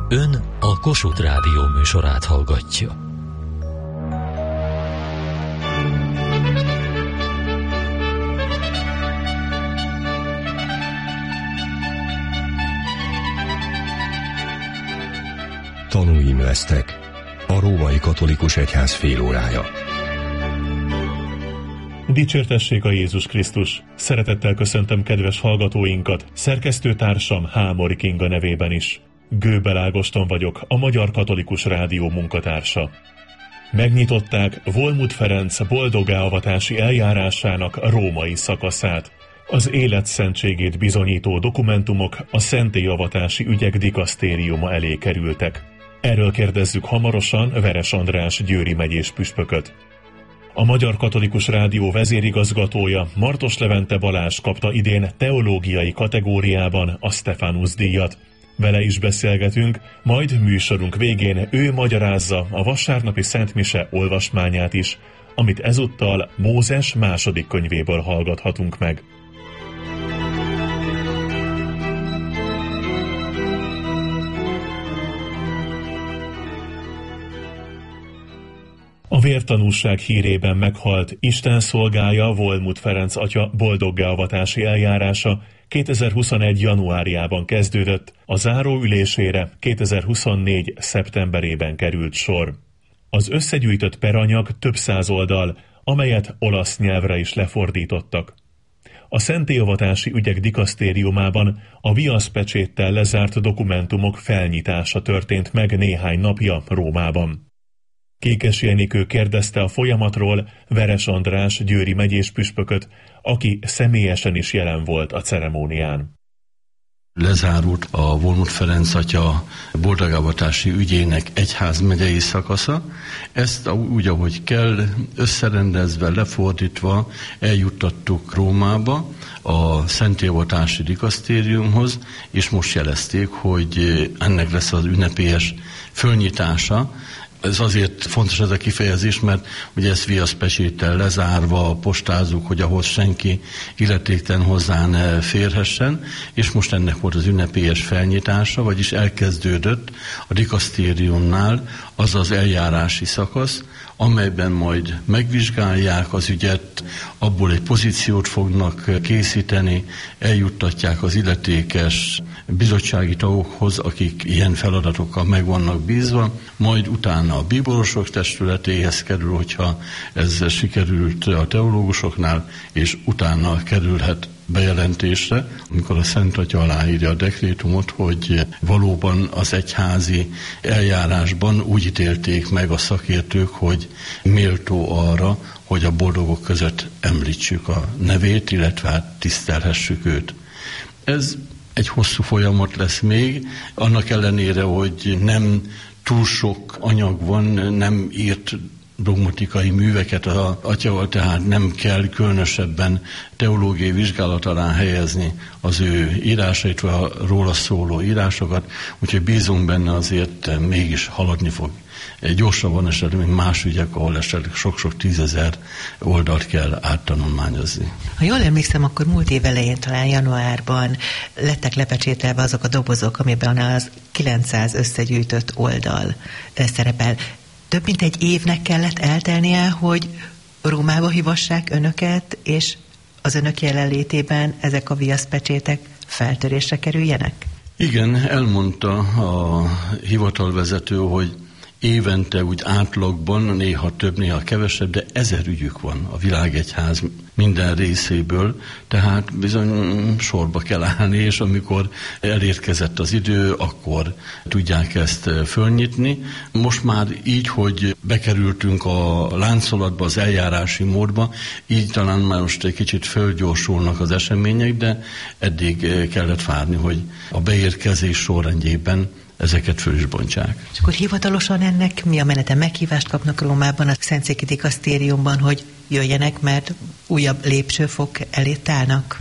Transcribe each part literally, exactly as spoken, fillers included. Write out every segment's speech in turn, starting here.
Ön a Kossuth Rádió műsorát hallgatja. Tanúim lesztek, a római katolikus egyház félórája. Dicsértessék a Jézus Krisztus! Szeretettel köszöntöm kedves hallgatóinkat, szerkesztőtársam Hámori Kinga nevében is. Gőbel Ágoston vagyok, a Magyar Katolikus Rádió munkatársa. Megnyitották Volmut Ferenc boldoggá-avatási eljárásának római szakaszát. Az élet szentségét bizonyító dokumentumok a szentélyavatássi ügyek dikasztériuma elé kerültek. Erről kérdezzük hamarosan Veres András győri megyés püspököt. A Magyar Katolikus Rádió vezérigazgatója, Martos Levente Balázs kapta idén teológiai kategóriában a Stephanus díjat. Vele is beszélgetünk, majd műsorunk végén ő magyarázza a vasárnapi szentmise olvasmányát is, amit ezúttal Mózes második könyvéből hallgathatunk meg. A vértanúság hírében meghalt Isten szolgája Volmut Ferenc atya boldoggá-avatási eljárása kétezer-huszonegy. januárjában kezdődött, a záró ülésére kétezer-huszonnégy. szeptemberében került sor. Az összegyűjtött peranyag több száz oldal, amelyet olasz nyelvre is lefordítottak. A szentélyavatási ügyek dikasztériumában a viaszpecséttel lezárt dokumentumok felnyitása történt meg néhány napja Rómában. Kékesi Enikő kérdezte a folyamatról Veres András győri megyés püspököt, aki személyesen is jelen volt a ceremónián. Lezárult a Volmut Ferenc atya boldoggá-avatási ügyének egyházmegyei szakasza. Ezt úgy, ahogy kell, összerendezve, lefordítva eljuttattuk Rómába, a szentélyavatássi dikasztériumhoz, és most jelezték, hogy ennek lesz az ünnepélyes fölnyitása. Ez azért fontos ez a kifejezés, mert ugye ezt viaszpecséttel lezárva postázzuk, hogy ahhoz senki illetéktelen hozzá ne férhessen, és most ennek volt az ünnepélyes felnyitása, vagyis elkezdődött a dikasztériumnál az az eljárási szakasz, amelyben majd megvizsgálják az ügyet, abból egy pozíciót fognak készíteni, eljuttatják az illetékes bizottsági tagokhoz, akik ilyen feladatokkal meg vannak bízva, majd utána a bíborosok testületéhez kerül, hogyha ez sikerült a teológusoknál, és utána kerülhet bejelentésre, amikor a Szent Atya aláírja a dekrétumot, hogy valóban az egyházi eljárásban úgy ítélték meg a szakértők, hogy méltó arra, hogy a boldogok között említsük a nevét, illetve hát tisztelhessük őt. Ez egy hosszú folyamat lesz még, annak ellenére, hogy nem túl sok anyag van, nem írt dogmatikai műveket az atyával, tehát nem kell különösebben teológiai vizsgálat alá helyezni az ő írásait, vagy a róla szóló írásokat, úgyhogy bízunk benne, azért mégis haladni fog. Gyorsabban esetleg, mint más ügyek, ahol esetleg sok-sok tízezer oldalt kell áttanulmányozni. Ha jól emlékszem, akkor múlt év elején, talán januárban lettek lepecsételve azok a dobozok, amiben az kilencszáz összegyűjtött oldal szerepel. Több mint egy évnek kellett eltelnie, hogy Rómába hívassák önöket, és az önök jelenlétében ezek a viaszpecsétek feltörésre kerüljenek? Igen, elmondta a hivatalvezető, hogy évente úgy átlagban, néha több, néha kevesebb, de ezer ügyük van a világegyház minden részéből, tehát bizony sorba kell állni, és amikor elérkezett az idő, akkor tudják ezt fölnyitni. Most már így, hogy bekerültünk a láncolatba, az eljárási módba, így talán már most egy kicsit fölgyorsulnak az események, de eddig kellett várni, hogy a beérkezés sorrendjében ezeket föl is bontsák. És akkor hivatalosan ennek mi a menete? Meghívást kapnak Rómában, a Szentszéki dikasztériumban, hogy jöjjenek, mert újabb lépcsőfok elé állnak?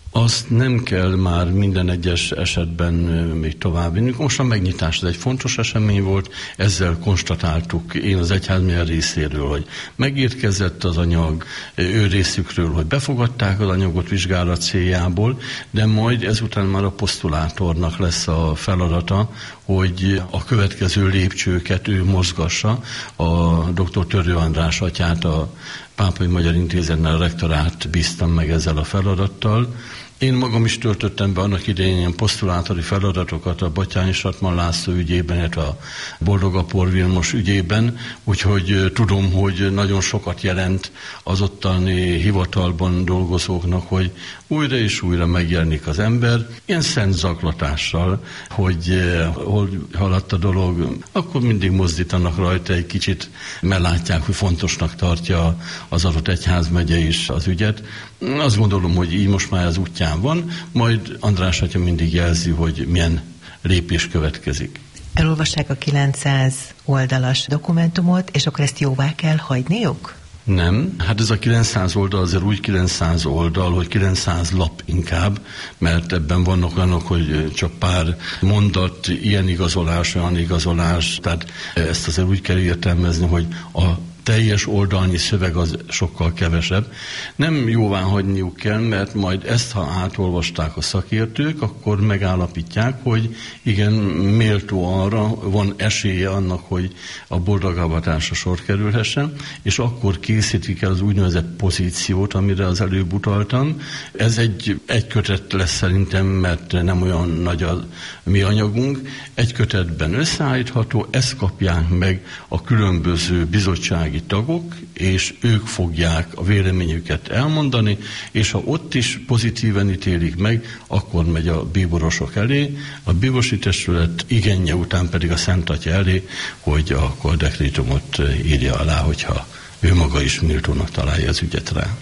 Azt nem kell már minden egyes esetben még tovább vinni. Most a megnyitás ez egy fontos esemény volt, ezzel konstatáltuk én az egyházmegye részéről, hogy megérkezett az anyag, ő részükről, hogy befogadták az anyagot vizsgálat céljából, de majd ezután már a posztulátornak lesz a feladata, hogy a következő lépcsőket ő mozgassa. A doktor Törő András atyát, a Pápai Magyar Intézetnél a rektorát bíztam meg ezzel a feladattal. Én magam is töltöttem be annak idején ilyen posztulátori feladatokat a Batthyány Sattmann László ügyében, illetve a Boldog-Apor Vilmos ügyében, úgyhogy tudom, hogy nagyon sokat jelent az ottani hivatalban dolgozóknak, hogy újra és újra megjelenik az ember, ilyen szent zaklatással, hogy hol haladt a dolog, akkor mindig mozdítanak rajta egy kicsit, mert látják, hogy fontosnak tartja az adott egyházmegye is az ügyet. Azt gondolom, hogy így most már az útján van, majd András atya mindig jelzi, hogy milyen lépés következik. Elolvassák a kilencszáz oldalas dokumentumot, és akkor ezt jóvá kell hagyniuk? Nem, hát ez a kilencszáz oldal azért úgy kilencszáz oldal, hogy kilencszáz lap inkább, mert ebben vannak olyanok, hogy csak pár mondat, ilyen igazolás, olyan igazolás, tehát ezt azért úgy kell értelmezni, hogy a teljes oldalnyi szöveg az sokkal kevesebb. Nem jóvá hagyniuk kell, mert majd ezt, ha átolvasták a szakértők, akkor megállapítják, hogy igen, méltó arra, van esélye annak, hogy a boldogavatásra sor kerülhessen, és akkor készítik el az úgynevezett pozíciót, amire az előbb utaltam. Ez egy, egy kötet lesz szerintem, mert nem olyan nagy a mi anyagunk. Egy kötetben összeállítható, ezt kapják meg a különböző bizottsági tagok, és ők fogják a véleményüket elmondani, és ha ott is pozitíven ítélik meg, akkor megy a bíborosok elé, a bíborosi testület igénye után pedig a Szent Atya elé, hogy a dekrétumot írja alá, hogyha ő maga is méltónak találja az ügyet rá.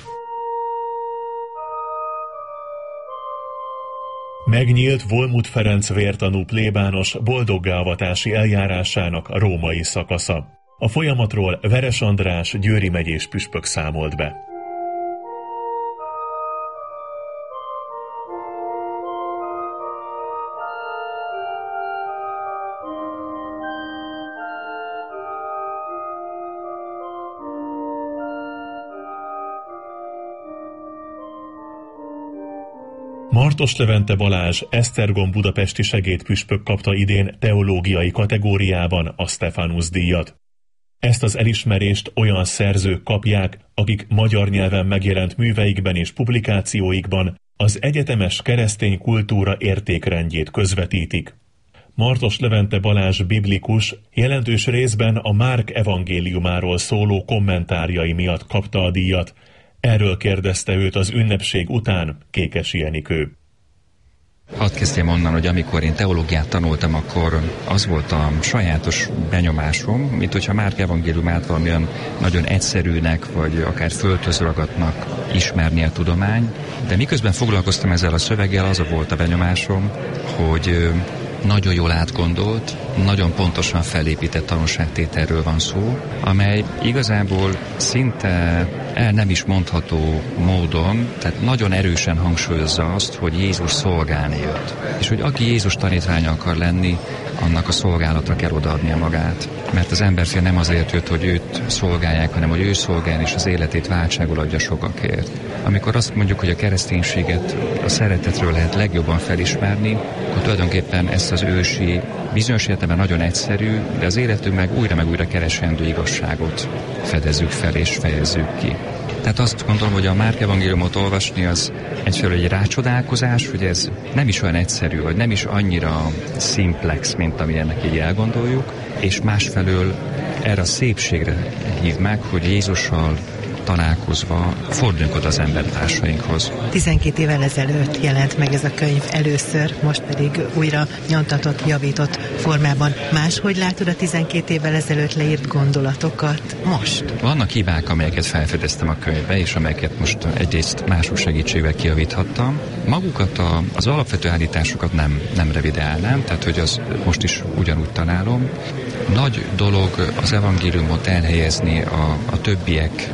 Megnyílt Volmut Ferenc vértanú plébános boldoggáavatási eljárásának a római szakasza. A folyamatról Veres András győri megyés püspök számolt be. Martos Levente Balázs Esztergom budapesti segédpüspök kapta idén teológiai kategóriában a Stephanus díjat. Ezt az elismerést olyan szerzők kapják, akik magyar nyelven megjelent műveikben és publikációikban az egyetemes keresztény kultúra értékrendjét közvetítik. Martos Levente Balázs biblikus, jelentős részben a Márk evangéliumáról szóló kommentárjai miatt kapta a díjat. Erről kérdezte őt az ünnepség után Kékesi Enikő. Hadd kezdjem onnan, hogy amikor én teológiát tanultam, akkor az volt a sajátos benyomásom, mint hogyha Márk evangéliumát valamilyen nagyon egyszerűnek, vagy akár földhöz ragadtnak ismerni a tudomány, de miközben foglalkoztam ezzel a szöveggel, az volt a benyomásom, hogy nagyon jól átgondolt, nagyon pontosan felépített tanúságtételről van szó, amely igazából szinte el nem is mondható módon, tehát nagyon erősen hangsúlyozza azt, hogy Jézus szolgálni jött. És hogy aki Jézus tanítványa akar lenni, annak a szolgálatra kell odaadnia magát. Mert az emberfél nem azért jött, hogy őt szolgálják, hanem hogy ő szolgálni és az életét váltságul adja sokakért. Amikor azt mondjuk, hogy a kereszténységet a szeretetről lehet legjobban felismerni, akkor tulajdonképpen ezt az ősi, bizonyos értelemben nagyon egyszerű, de az életünk meg újra meg újra keresendő igazságot fedezzük fel és fejezzük ki. Tehát azt gondolom, hogy a Márk evangéliumot olvasni az egyfelől egy rácsodálkozás, hogy ez nem is olyan egyszerű, vagy nem is annyira szimplex, mint amilyennek így elgondoljuk, és másfelől erre a szépségre hív meg, hogy Jézussal találkozva forduljunk oda az embertársainkhoz. tizenkét évvel ezelőtt jelent meg ez a könyv először, most pedig újra nyomtatott, javított formában. Máshogy látod a tizenkét évvel ezelőtt leírt gondolatokat most? Vannak hibák, amelyeket felfedeztem a könyvbe, és amelyeket most egyrészt mások segítségével kijavíthattam. Magukat a, az alapvető állításokat nem, nem revidálnám, tehát hogy az most is ugyanúgy találom. Nagy dolog az evangéliumot elhelyezni a, a többiek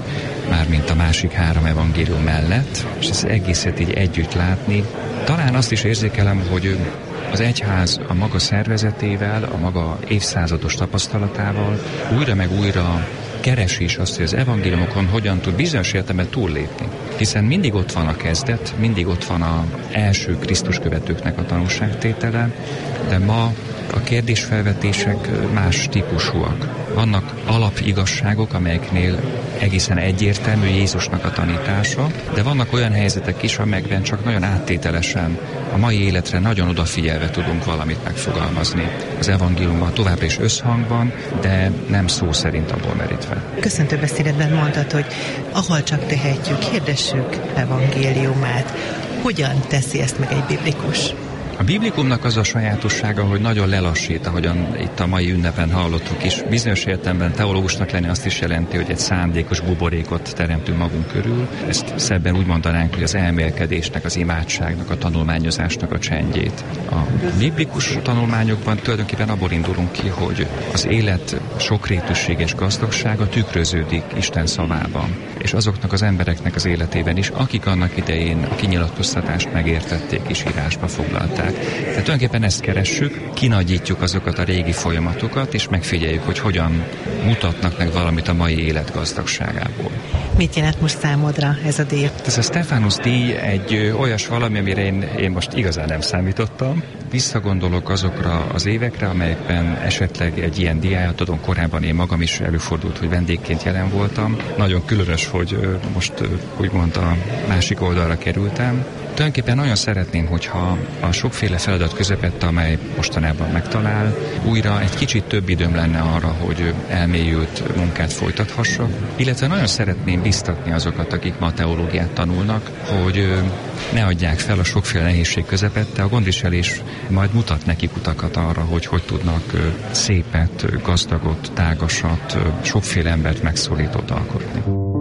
mármint a másik három evangélium mellett, és ezt egészet így együtt látni. Talán azt is érzékelem, hogy az egyház a maga szervezetével, a maga évszázados tapasztalatával újra meg újra keresi is azt, hogy az evangéliumokon hogyan tud bizonyos értelemben túllépni. Hiszen mindig ott van a kezdet, mindig ott van az első Krisztus követőknek a tanúságtétele, de ma a kérdésfelvetések más típusúak. Vannak alapigazságok, amelyeknél egészen egyértelmű Jézusnak a tanítása, de vannak olyan helyzetek is, amelyekben csak nagyon áttételesen, a mai életre nagyon odafigyelve tudunk valamit megfogalmazni. Az evangéliumban továbbra is összhangban, de nem szó szerint abból merítve. Köszöntő beszédedben mondtad, hogy ahol csak tehetjük, hirdessük evangéliumát. Hogyan teszi ezt meg egy biblikus? A biblikumnak az a sajátossága, hogy nagyon lelassít, ahogyan itt a mai ünnepen hallottuk is. Bizonyos értelemben teológusnak lenni azt is jelenti, hogy egy szándékos buborékot teremtünk magunk körül. Ezt szebben úgy mondanánk, hogy az elmélkedésnek, az imádságnak, a tanulmányozásnak a csendjét. A biblikus tanulmányokban tulajdonképpen abból indulunk ki, hogy az élet sokrétűség és gazdagsága tükröződik Isten szavában, és azoknak az embereknek az életében is, akik annak idején a kinyilatkoztatást megértették és írásba foglalták. Tehát tulajdonképpen ezt keressük, kinagyítjuk azokat a régi folyamatokat, és megfigyeljük, hogy hogyan mutatnak meg valamit a mai élet gazdagságából. Mit jelent most számodra ez a díj? Ez a Stephanus díj egy olyas valami, amire én, én most igazán nem számítottam. Visszagondolok azokra az évekre, amelyekben esetleg egy ilyen díjat adom, korábban én magam is előfordult, hogy vendégként jelen voltam. Nagyon különös, hogy most úgymond a másik oldalra kerültem. Tulajdonképpen nagyon szeretném, hogyha a sokféle feladat közepette, amely mostanában megtalál, újra egy kicsit több időm lenne arra, hogy elmélyült munkát folytathassak, illetve nagyon szeretném biztatni azokat, akik ma teológiát tanulnak, hogy ne adják fel a sokféle nehézség közepette, a gondviselés majd mutat nekik utakat arra, hogy hogy tudnak szépet, gazdagot, tágasat, sokféle embert megszólítót alkotni.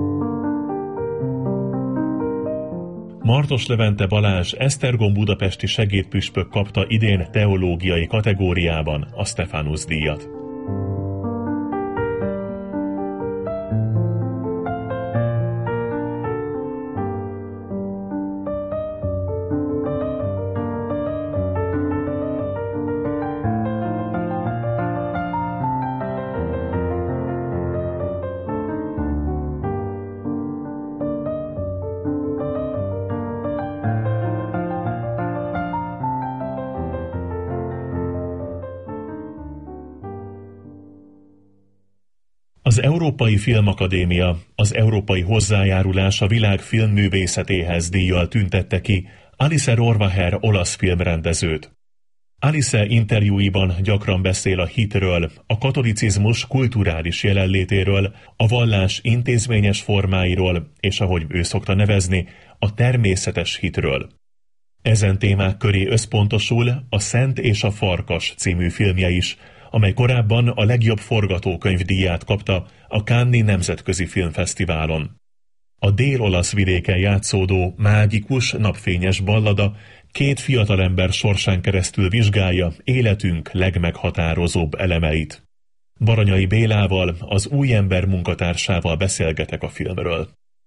Martos Levente Balázs Esztergom budapesti segédpüspök kapta idén teológiai kategóriában a Stephanus díjat. Az Európai Filmakadémia az európai hozzájárulás a világ filmművészetéhez díjjal tüntette ki Alice Rohrwacher olasz filmrendezőt. Alice interjúiban gyakran beszél a hitről, a katolicizmus kulturális jelenlétéről, a vallás intézményes formáiról, és ahogy ő szokta nevezni, a természetes hitről. Ezen témák köré összpontosul a Szent és a Farkas című filmje is, amely korábban a legjobb forgatókönyv díját kapta a Cannes-i Nemzetközi Filmfesztiválon. A dél-olasz vidéken játszódó mágikus, napfényes ballada két fiatalember sorsán keresztül vizsgálja életünk legmeghatározóbb elemeit. Baranyai Bélával, az Új Ember munkatársával beszélgetek a filmről.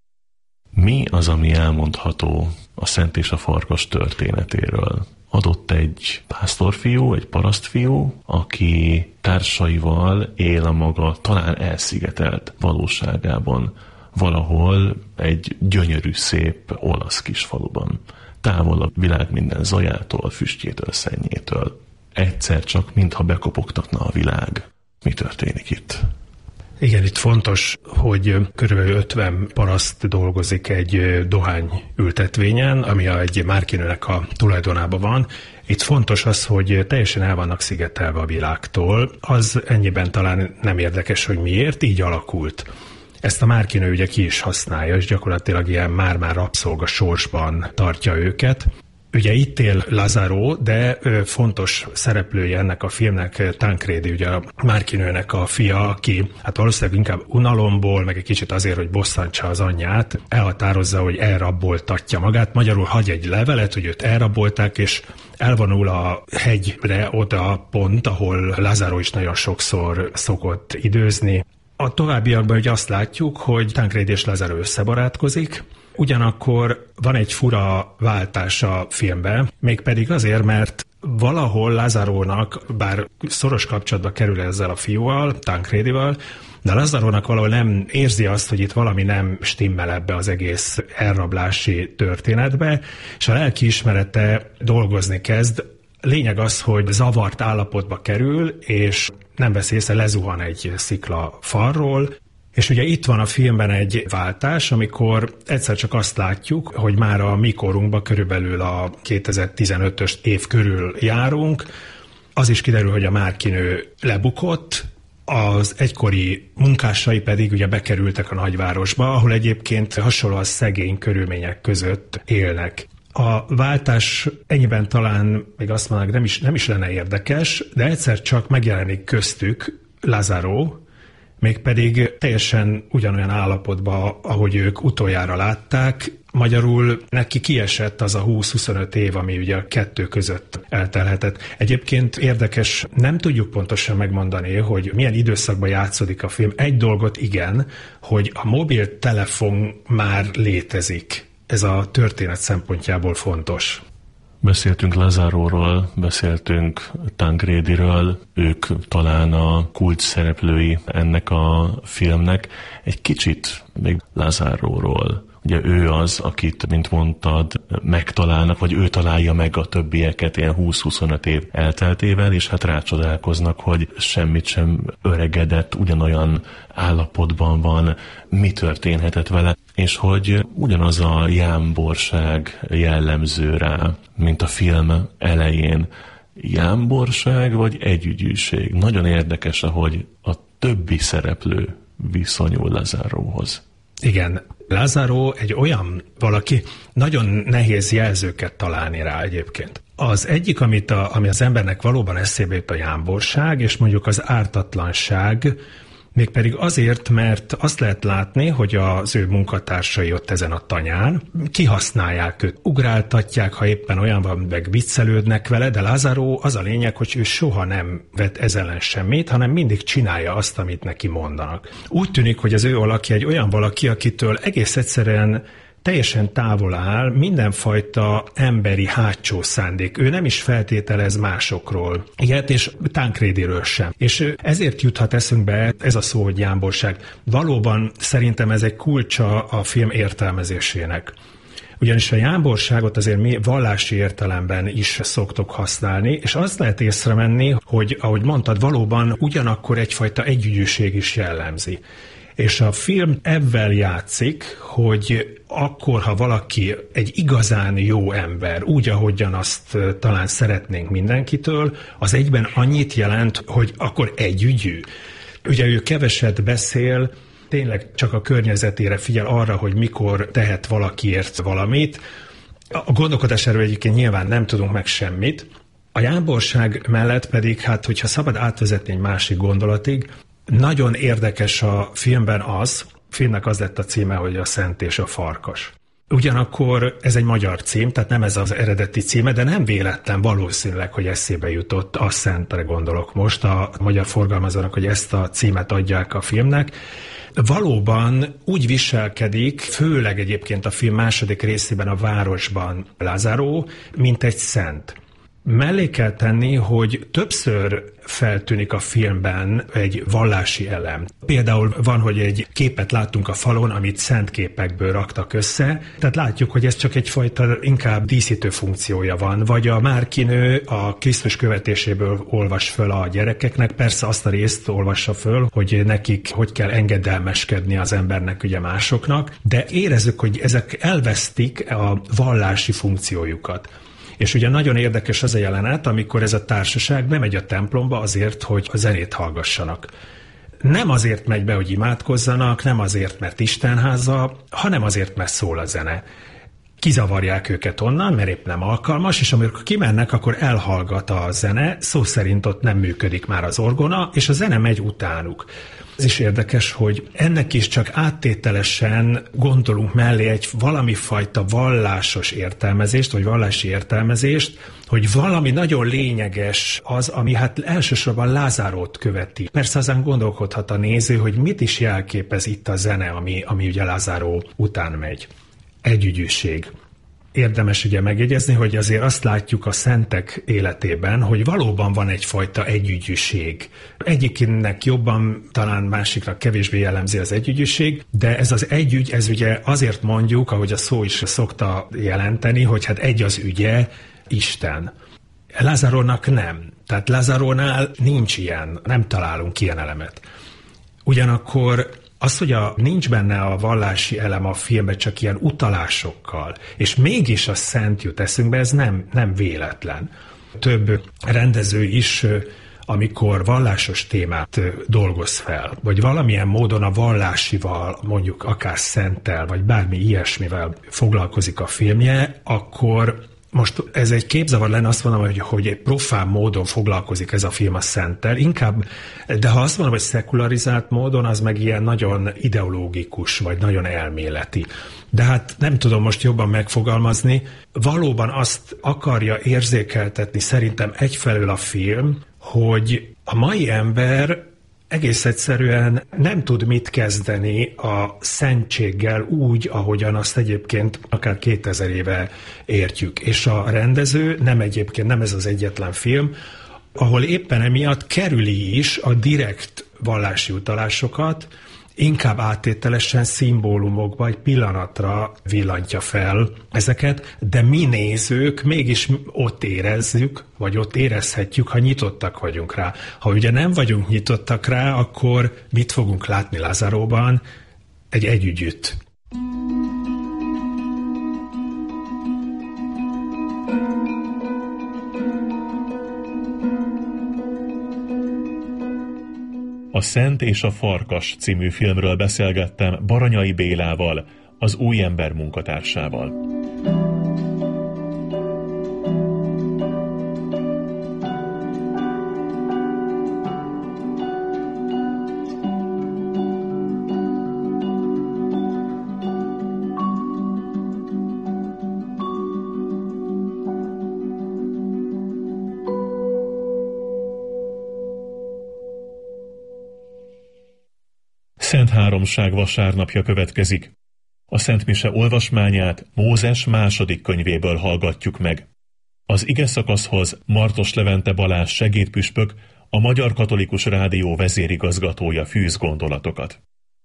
Mi az, ami elmondható a Szent és a Farkas történetéről? Adott egy pásztorfiú, egy parasztfiú, aki társaival él a maga talán elszigetelt valóságában, valahol egy gyönyörű, szép olasz kisfaluban, távol a világ minden zajától, füstjétől, szennyétől. Egyszer csak, mintha bekopogtatna a világ. Mi történik itt? Igen, itt fontos, hogy körülbelül ötven paraszt dolgozik egy dohányültetvényen, ami egy márkinőnek a tulajdonában van. Itt fontos az, hogy teljesen el vannak szigetelve a világtól. Az ennyiben talán nem érdekes, hogy miért, így alakult. Ezt a márkinő ugye ki is használja, és gyakorlatilag ilyen már-már rabszolga sorsban tartja őket. Ugye itt él Lazaro, de fontos szereplője ennek a filmnek Tancredi, ugye a márkinőnek a fia, aki hát valószínűleg inkább unalomból, meg egy kicsit azért, hogy bosszantsa az anyját, elhatározza, hogy elraboltatja magát, magyarul hagy egy levelet, hogy őt elrabolták, és elvonul a hegyre, oda pont, ahol Lazaro is nagyon sokszor szokott időzni. A továbbiakban ugye azt látjuk, hogy Tancredi és Lazaro összebarátkozik, ugyanakkor van egy fura váltás a filmben, mégpedig azért, mert valahol Lazarónak, bár szoros kapcsolatba kerül ezzel a fiúval, Tancredival, de Lazarónak valahol nem érzi azt, hogy itt valami nem stimmel ebbe az egész elrablási történetbe, és a lelkiismerete dolgozni kezd. Lényeg az, hogy zavart állapotba kerül, és nem vesz észre, lezuhan egy szikla falról, és ugye itt van a filmben egy váltás, amikor egyszer csak azt látjuk, hogy már a mi korunkban körülbelül a kétezer-tizenötös év körül járunk, az is kiderül, hogy a Márki-nő lebukott, az egykori munkásai pedig ugye bekerültek a nagyvárosba, ahol egyébként hasonlóan szegény körülmények között élnek. A váltás ennyiben talán még azt mondanak, nem is, nem is lenne érdekes, de egyszer csak megjelenik köztük Lazaro, mégpedig teljesen ugyanolyan állapotban, ahogy ők utoljára látták. Magyarul neki kiesett az a húsz-huszonöt év, ami ugye a kettő között eltelhetett. Egyébként érdekes, nem tudjuk pontosan megmondani, hogy milyen időszakban játszódik a film. Egy dolgot igen, hogy a mobiltelefon már létezik. Ez a történet szempontjából fontos. Beszéltünk Lazaróról, beszéltünk Tancrediről, ők talán a kulcs szereplői ennek a filmnek. Egy kicsit még Lazaróról. Ugye ő az, akit, mint mondtad, megtalálnak, vagy ő találja meg a többieket ilyen húsz-huszonöt év elteltével, és hát rácsodálkoznak, hogy semmit sem öregedett, ugyanolyan állapotban van, mi történhetett vele, és hogy ugyanaz a jámborság jellemző rá, mint a film elején. Jámborság vagy együgyűség? Nagyon érdekes, ahogy a többi szereplő viszonyul Lazaróhoz. Igen, Lazaro egy olyan valaki, nagyon nehéz jelzőket találni rá egyébként. Az egyik, amit a, ami az embernek valóban eszébe jut, a jámborság, és mondjuk az ártatlanság, mégpedig azért, mert azt lehet látni, hogy az ő munkatársai ott ezen a tanyán kihasználják őt, ugráltatják, ha éppen olyan van, meg viccelődnek vele, de Lazaro az a lényeg, hogy ő soha nem vet ez ellen semmit, hanem mindig csinálja azt, amit neki mondanak. Úgy tűnik, hogy az ő alakja egy olyan valaki, akitől egész egyszerűen teljesen távol áll mindenfajta emberi hátsó szándék. Ő nem is feltételez másokról ilyet, és Tancrediről sem. És ezért juthat eszünkbe ez a szó, hogy jámborság. Valóban szerintem ez egy kulcsa a film értelmezésének. Ugyanis a jámborságot azért mi vallási értelemben is szoktuk használni, és azt lehet észrevenni, hogy ahogy mondtad, valóban ugyanakkor egyfajta együgyűség is jellemzi. És a film ebben játszik, hogy akkor, ha valaki egy igazán jó ember, úgy, ahogyan azt talán szeretnénk mindenkitől, az egyben annyit jelent, hogy akkor együgyű. Ugye ő keveset beszél, tényleg csak a környezetére figyel arra, hogy mikor tehet valakiért valamit. A gondolkodás erről egyébként nyilván nem tudunk meg semmit. A jámborság mellett pedig, hát hogyha szabad átvezetni egy másik gondolatig, nagyon érdekes a filmben az, a filmnek az lett a címe, hogy a Szent és a Farkas. Ugyanakkor ez egy magyar cím, tehát nem ez az eredeti címe, de nem véletlen valószínűleg, hogy eszébe jutott, a Szentre gondolok most, a magyar forgalmazónak, hogy ezt a címet adják a filmnek. Valóban úgy viselkedik, főleg egyébként a film második részében a városban Lazaro, mint egy szent. Mellé kell tenni, hogy többször feltűnik a filmben egy vallási elem. Például van, hogy egy képet láttunk a falon, amit szent képekből raktak össze, tehát látjuk, hogy ez csak egyfajta inkább díszítő funkciója van, vagy a Márki-nő a Krisztus követéséből olvas föl a gyerekeknek, persze azt a részt olvassa föl, hogy nekik hogy kell engedelmeskedni az embernek, ugye másoknak, de érezzük, hogy ezek elvesztik a vallási funkciójukat. És ugye nagyon érdekes az a jelenet, amikor ez a társaság bemegy a templomba azért, hogy a zenét hallgassanak. Nem azért megy be, hogy imádkozzanak, nem azért, mert istenháza, hanem azért, mert szól a zene. kizavarják őket onnan, mert épp nem alkalmas, és amikor kimennek, akkor elhallgat a zene, szó szerint ott nem működik már az orgona, és a zene megy utánuk. Ez is érdekes, hogy ennek is csak áttételesen gondolunk mellé egy valami fajta vallásos értelmezést, vagy vallási értelmezést, hogy valami nagyon lényeges az, ami hát elsősorban Lázárót követi. Persze azon gondolkodhat a néző, hogy mit is jelképez itt a zene, ami, ami ugye Lázáró után megy. Együgyűség. Érdemes ugye megjegyezni, hogy azért azt látjuk a szentek életében, hogy valóban van egyfajta együgyűség. Egyiknek jobban, talán másikra kevésbé jellemzi az együgyűség, de ez az együgy, ez ugye azért mondjuk, ahogy a szó is szokta jelenteni, hogy hát egy az ügye, Isten. Lázárónak nem. Tehát Lázárónál nincs ilyen, nem találunk ilyen elemet. Ugyanakkor az, hogy a, nincs benne a vallási elem a filmben, csak ilyen utalásokkal, és mégis a szent jut eszünkbe, ez nem, nem véletlen. Több rendező is, amikor vallásos témát dolgoz fel, vagy valamilyen módon a vallásival, mondjuk akár szenttel, vagy bármi ilyesmivel foglalkozik a filmje, akkor most ez egy képzavar lenne, azt mondom, hogy, hogy egy profán módon foglalkozik ez a film a szenttel, inkább, de ha azt mondom, hogy szekularizált módon, az meg ilyen nagyon ideológikus, vagy nagyon elméleti. De hát nem tudom most jobban megfogalmazni, valóban azt akarja érzékeltetni szerintem egyfelől a film, hogy a mai ember egész egyszerűen nem tud mit kezdeni a szentséggel úgy, ahogyan azt egyébként akár kétezer éve értjük. És a rendező nem egyébként, nem ez az egyetlen film, ahol éppen emiatt kerüli is a direkt vallási utalásokat, inkább áttételesen szimbólumokba, egy pillanatra villantja fel ezeket, de mi nézők mégis ott érezzük, vagy ott érezhetjük, ha nyitottak vagyunk rá. Ha ugye nem vagyunk nyitottak rá, akkor mit fogunk látni Lázáróban? Egy együgyűt. A Szent és a Farkas című filmről beszélgettem Baranyai Bélával, az Új Ember munkatársával. Szent Háromság vasárnapja következik. A Szent Mise olvasmányát Mózes második könyvéből hallgatjuk meg. Az igeszakaszhoz Martos Levente Balázs segédpüspök, a Magyar Katolikus Rádió vezérigazgatója fűz gondolatokat.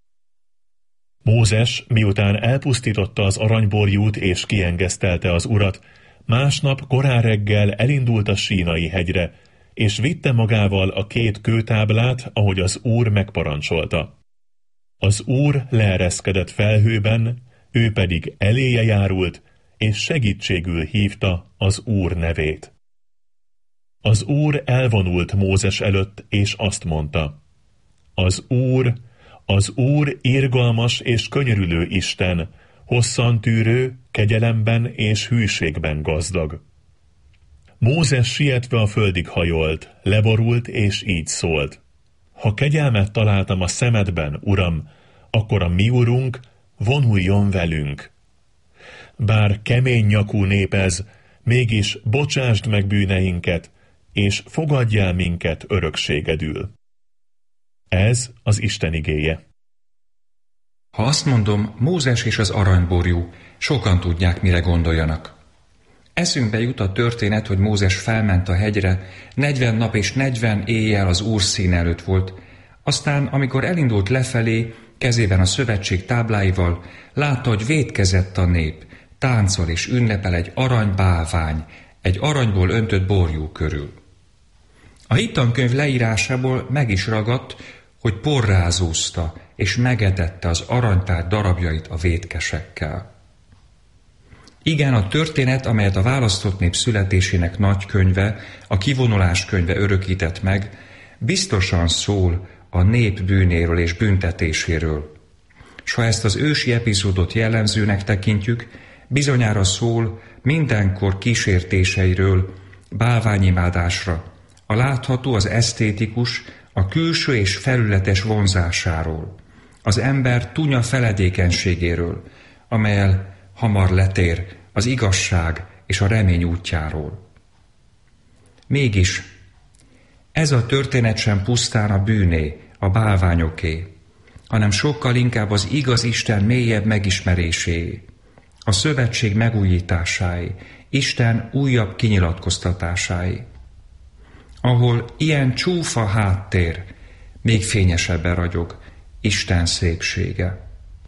Mózes, miután elpusztította az aranyborjút és kiengesztelte az urat, másnap korán reggel elindult a Sínai hegyre, és vitte magával a két kőtáblát, ahogy az Úr megparancsolta. Az Úr leereszkedett felhőben, ő pedig eléje járult, és segítségül hívta az Úr nevét. Az Úr elvonult Mózes előtt, és azt mondta: Az Úr, az Úr irgalmas és könyörülő Isten, hosszantűrő, kegyelemben és hűségben gazdag. Mózes sietve a földig hajolt, leborult, és így szólt: Ha kegyelmet találtam a szemedben, Uram, akkor a mi Urunk vonuljon velünk. Bár kemény nyakú nép ez, mégis bocsásd meg bűneinket, és fogadjál minket örökségedül. Ez az Isten igéje. Ha azt mondom, Mózes és az aranyborjú, sokan tudják, mire gondoljanak. Eszünkbe jut a történet, hogy Mózes felment a hegyre, negyven nap és negyven éjjel az Úr szín előtt volt, aztán, amikor elindult lefelé, kezében a szövetség tábláival, látta, hogy vétkezett a nép, táncol és ünnepel egy aranybálvány, egy aranyból öntött borjú körül. A hittankönyv leírásából meg is ragadt, hogy porrázúzta és megetette az aranytár darabjait a vétkesekkel. Igen, a történet, amelyet a választott nép születésének nagykönyve, a kivonulás könyve örökített meg, biztosan szól a nép bűnéről és büntetéséről. S ha ezt az ősi epizódot jellemzőnek tekintjük, bizonyára szól mindenkor kísértéseiről, bálványimádásra, a látható, az esztétikus, a külső és felületes vonzásáról, az ember tunya feledékenységéről, amelyel hamar letér az igazság és a remény útjáról. Mégis ez a történet sem pusztán a bűné, a bálványoké, hanem sokkal inkább az igaz Isten mélyebb megismeréséé, a szövetség megújításáé, Isten újabb kinyilatkoztatásáé. Ahol ilyen csúfa háttér, még fényesebben ragyog Isten szépsége.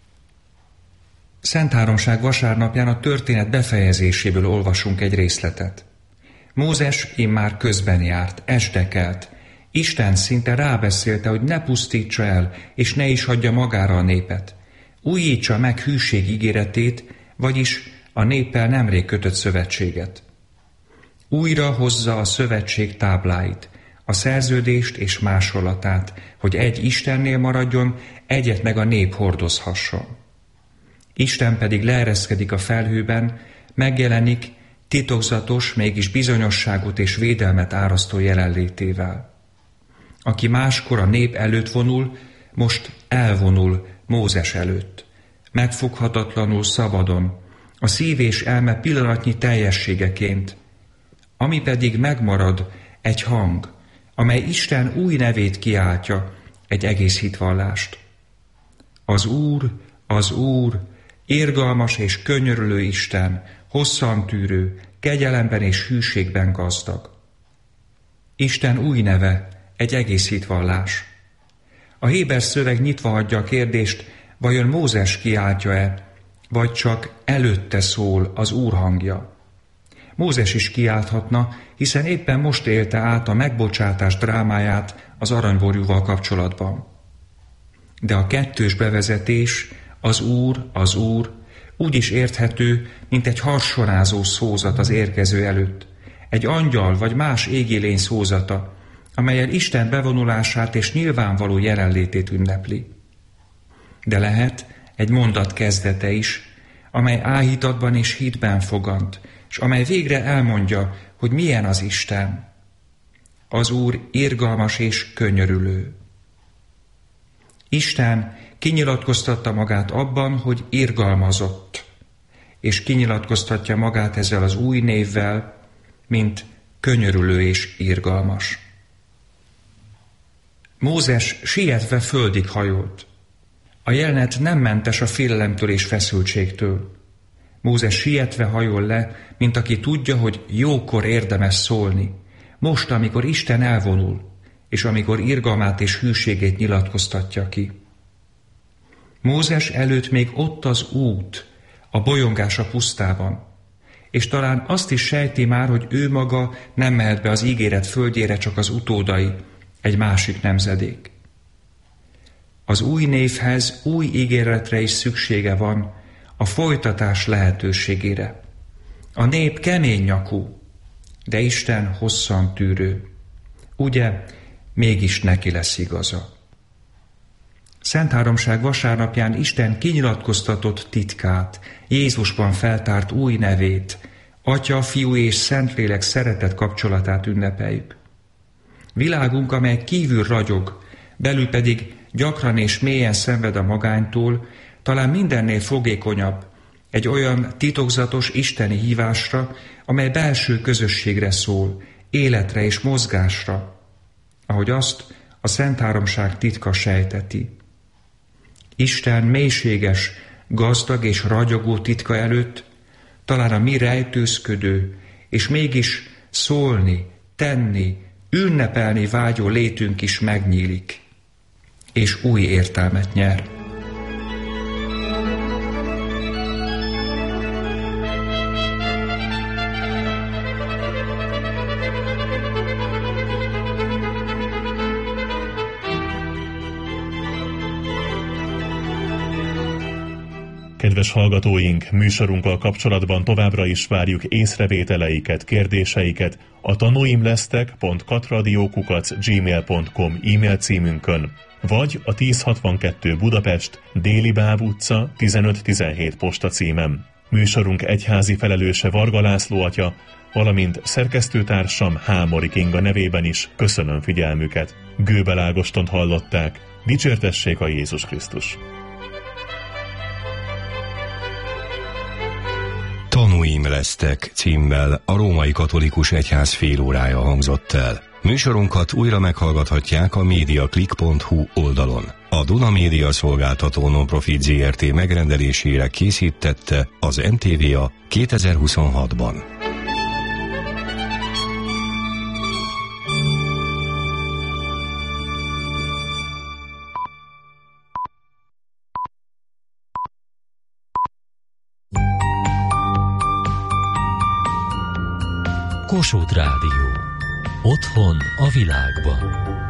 Szentháromság vasárnapján a történet befejezéséből olvasunk egy részletet. Mózes immár közben járt, esdekelt. Isten szinte rábeszélte, hogy ne pusztítsa el, és ne is hagyja magára a népet. Újítsa meg hűség ígéretét, vagyis a néppel nemrég kötött szövetséget. Újra hozza a szövetség tábláit, a szerződést és másolatát, hogy egy Istennél maradjon, egyet meg a nép hordozhasson. Isten pedig leereszkedik a felhőben, megjelenik titokzatos, mégis bizonyosságot és védelmet árasztó jelenlétével. Aki máskor a nép előtt vonul, most elvonul Mózes előtt, megfoghatatlanul szabadon, a szív és elme pillanatnyi teljességeként, ami pedig megmarad egy hang, amely Isten új nevét kiáltja, egy egész hitvallást. Az Úr, az Úr, irgalmas és könyörülő Isten, hosszantűrő, kegyelemben és hűségben gazdag. Isten új neve, egy egész hitvallás. A héber szöveg nyitva hagyja a kérdést, vajon Mózes kiáltja-e, vagy csak előtte szól az Úr hangja. Mózes is kiálthatna, hiszen éppen most élte át a megbocsátás drámáját az aranyborjúval kapcsolatban. De a kettős bevezetés, az Úr, az Úr, úgy is érthető, mint egy harsorázó szózat az érkező előtt, egy angyal vagy más égilény szózata, amellyel Isten bevonulását és nyilvánvaló jelenlétét ünnepli. De lehet egy mondat kezdete is, amely áhítatban és hitben fogant, és amely végre elmondja, hogy milyen az Isten. Az Úr irgalmas és könyörülő. Isten kinyilatkoztatta magát abban, hogy irgalmazott, és kinyilatkoztatja magát ezzel az új névvel, mint könyörülő és irgalmas. Mózes sietve földig hajolt. A jelenet nem mentes a félelemtől és feszültségtől. Mózes sietve hajol le, mint aki tudja, hogy jókor érdemes szólni, most, amikor Isten elvonul, és amikor irgalmát és hűségét nyilatkoztatja ki. Mózes előtt még ott az út, a bolyongás a pusztában, és talán azt is sejti már, hogy ő maga nem mehet be az ígéret földjére, csak az utódai, egy másik nemzedék. Az új névhez, új ígéretre is szüksége van, a folytatás lehetőségére. A nép kemény nyakú, de Isten hosszantűrő. Ugye, mégis neki lesz igaza. Szentháromság vasárnapján Isten kinyilatkoztatott titkát, Jézusban feltárt új nevét, Atya, Fiú és Szentlélek szeretet kapcsolatát ünnepeljük. Világunk, amely kívül ragyog, belül pedig gyakran és mélyen szenved a magánytól, talán mindennél fogékonyabb egy olyan titokzatos isteni hívásra, amely belső közösségre szól, életre és mozgásra, ahogy azt a Szentháromság titka sejteti. Isten mélységes, gazdag és ragyogó titka előtt talán a mi rejtőzködő, és mégis szólni, tenni, ünnepelni vágyó létünk is megnyílik, és új értelmet nyer. Kedves hallgatóink, műsorunkkal kapcsolatban továbbra is várjuk észrevételeiket, kérdéseiket a tanúimlesztek pont katradio kukac gmail pont com e-mail címünkön, vagy a tíz hatvankettő Budapest, Déli Báb utca tizenöt tizenhét posta címem. Műsorunk egyházi felelőse Varga László atya, valamint szerkesztőtársam Hámori Kinga nevében is köszönöm figyelmüket. Gőbel Ágostont hallották. Dicsértessék a Jézus Krisztus! Tanúim lesztek címmel a Római Katolikus Egyház félórája hangzott el. Műsorunkat újra meghallgathatják a mediaclick pont hu oldalon. A Duna Média Szolgáltató Non-Profit zé er té megrendelésére készítette az em té vé a kétezer-huszonhatban. Kossuth Rádió. Otthon a világban.